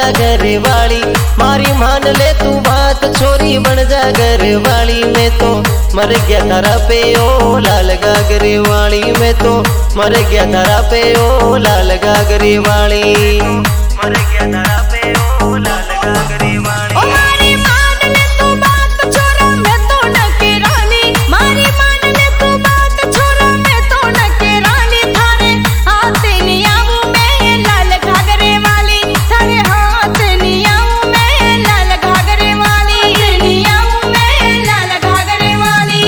जा घर वाली, मारी मान ले तू बात छोरी बन जा घर वाली। मैं तो मर गया तारा पे ओ लाल गागरे वाली, मैं तो मर गया तारा पे ओ लाल गागरे वाली, मर गया तारा पे ओ लाल गागरे वाली। ओ मारी मान ले तू बात छोरा मैं तो न के रानी, मारी मान ले तू बात छोरा मैं तो न के रानी। थारे हाथ नहीं आऊं मैं लाल घाघरे वाली, थारे हाथ नहीं आऊं मैं लाल घाघरे वाली, नहीं आऊं मैं लाल घाघरे वाली।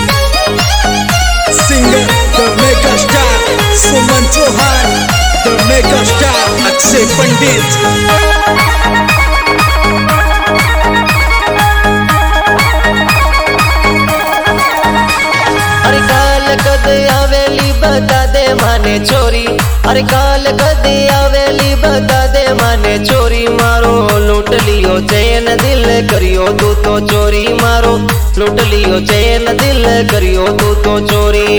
Singer, the mega star, Suman Chauhan, the mega star, Akshay Pandit. अरे काल कद आवेली बता दे माने चोरी, अरे काल कद आवेली बता दे माने चोरी। मारो लूट लियो चैन दिल करियो तू तो चोरी, मारो लूट लियो चैन दिल करियो तू तो चोरी।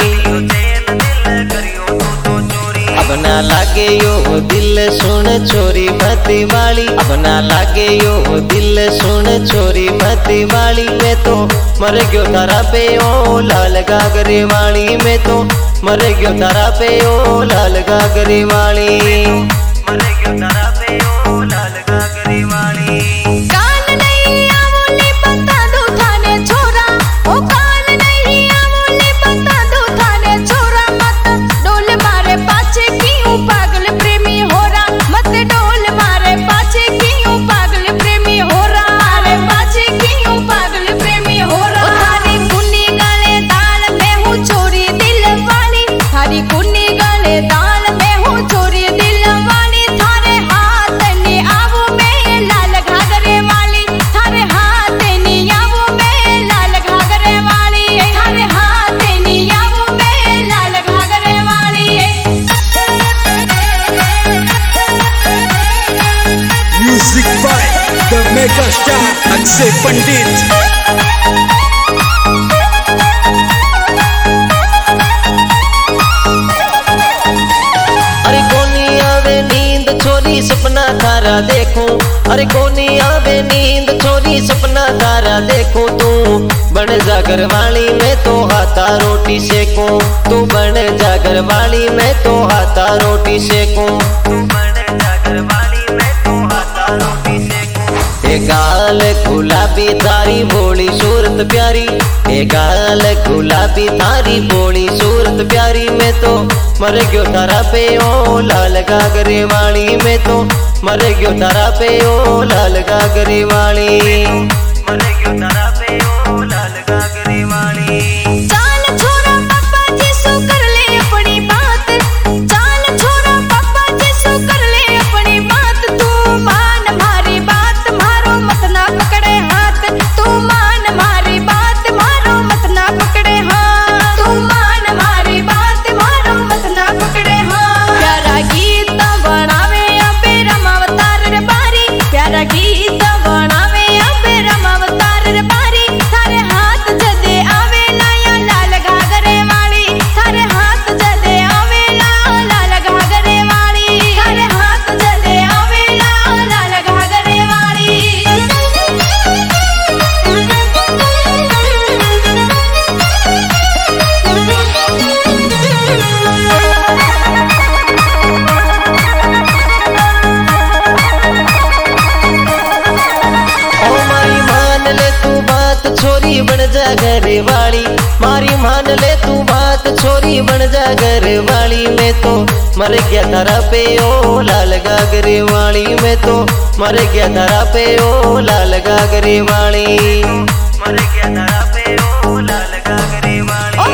अब ना लागे यो दिल सुन चोरी मती वाली, अब ना लागे यो दिल सुन चोरी मती वाली। मैं तो मर गयो तारा पे ओ लाल गागरे वाली, मैं तो मर गयो तारा पे ओ लाल गागरे वाली, मर गयो तारा पे ओ लाल गागरे वाली। कान नहीं आवोली बता दो थाने छोरा, ओ कान नहीं आवोली बता दो थाने छोरा। मत डोल मारे पाछे क्यों पागल प्रेमी हो रहा, मत डोल मारे पाछे क्यों पागल प्रेमी हो रहा, मारे पाछे क्यों पागल प्रेमी हो रहा। थारी कुन्नी गले दाल में हूँ चोरी दिल वाली, थारी कुन्नी गले दाल में हूँ चोरी दिल वाली। थारे हाथ नहीं आवो मैं लाल घाघरे वाली, थारे हाथ नहीं आवो मैं लाल घाघरे वाली, थारे हाथ नहीं आवो मैं लाल घाघरे वाली। Music by the mega star, Akshay Pandit. अरे कोनी आवे नींद छोरी सपना तारा देखूं, अरे कोनी आवे नींद छोरी सपना तारा देखूं। तू बन जा घर वाली मैं तो हाथा रोटी सेकूं, तू बन जा घर वाली मैं तो हाथा रोटी सेकूं, तू बन जा घर वाली मैं तो हाथा रोटी सेकूं। ए गाल गुलाबी तारी बोली सूरत प्यारी, ए गाल गुलाबी तारी बोली सूरत प्यारी। मैं तो मर गयो तारा पे ओ लाल गागरे वाली, मैं तो मर गयो तारा पे ओ लाल गागरे वाली, मर गयो तारा पे ओ लाल गागरे वाली। चाल छोरा पापा जी सो कर ले अपनी बात, चाल छोरा पापा जी सो कर ले अपनी बात। तू मान मारी बात मारो मत ना पकड़े हाथ, तू मान मारी बात मारो मत ना पकड़े हाथ, तू मान मारी बात मारो मत ना पकड़े हाथ। प्यारा गीत बनावे अबे रमावतार रे बारी, प्यारा गीत बनावे अबे रमावतार रे बारी। थारे हाथ जदे आवे लाया लाल घाघरे वाली, थारे हाथ जदे आवे लाल घाघरे वाली, थारे हाथ जदे आवे लाल घाघरे वाली। ओ मारी मान ले तू बात छोरी बन जा घर वाली, मारी मान ले तू बात छोरी बन जा घर वाली। मैं तो मर गया तारा पे ओ लाल गागरे वाली, मैं तो मर गया तारा पे ओ लाल गागरे वाली, मर गया तारा पे ओ लाल गागरे वाली।